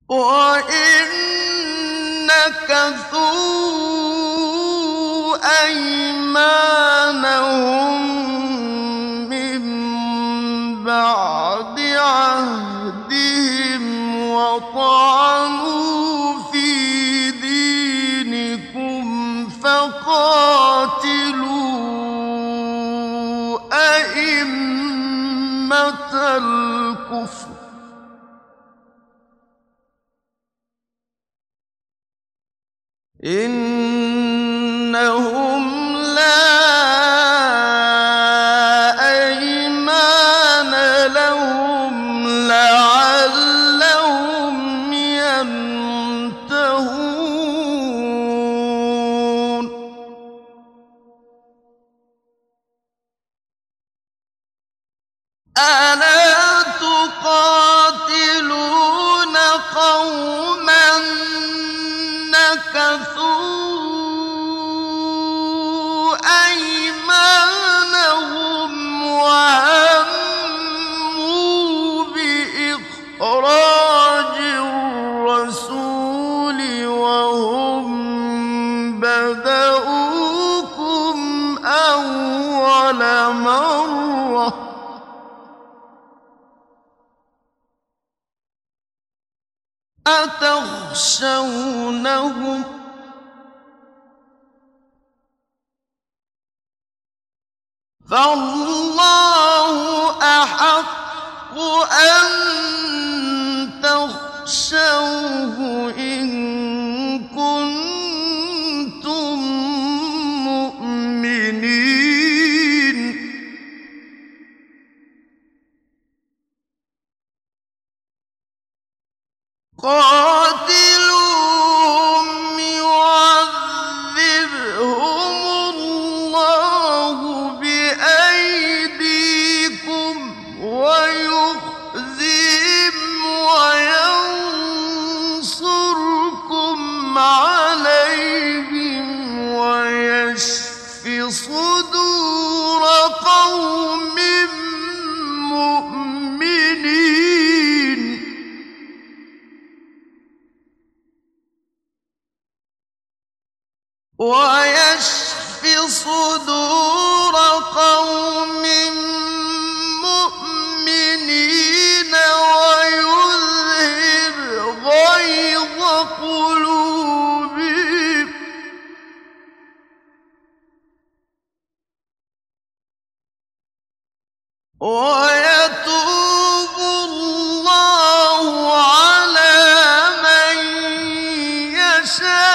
وَإِن نَكَثُوا أَيْمَانَهُم مِّن بَعْدِ عَهْدِهِمْ وَطَعَنُوا فِي دِينِكُمْ فَقَاتِلُوا أَئِمَّةَ الْكُفْرِ إِنَّهُمْ لَا أَيْمَانَ لَهُمْ لَعَلَّهُمْ يَنتَهُونَ أَلَا تُقَاتِلُونَ قَوْمًا نَكَثُوا أَيْمَانَهُمْ وَهَمُّوا بِإِخْرَاجِ الرَّسُولِ وَهُم بَدَءُوكُمْ أَوَّلَ مَرَّةٍ أَتَخْشَوْنَهُمْ ۚ فَاللَّهُ أَحَقُّ أَن تَخْشَوْهُ إِن كُنتُم مُّؤْمِنِينَ قَاتِلُوهُمْ يُعَذِّبْهُمُ اللَّهُ بِأَيْدِيكُمْ وَيُخْزِهِمْ وَيَنصُرْكُمْ عَلَيْهِمْ وَيَشْفِ صُدُورَ قَوْمٍ مُّؤْمِنِينَ وَيَشْفِ صُدُورَ قَوْمٍ مُّؤْمِنِينَ وَيُذْهِبْ غَيْظَ قُلُوبِهِمْ وَيَتُوبُ اللَّهُ عَلَىٰ مَن يَشَاءُ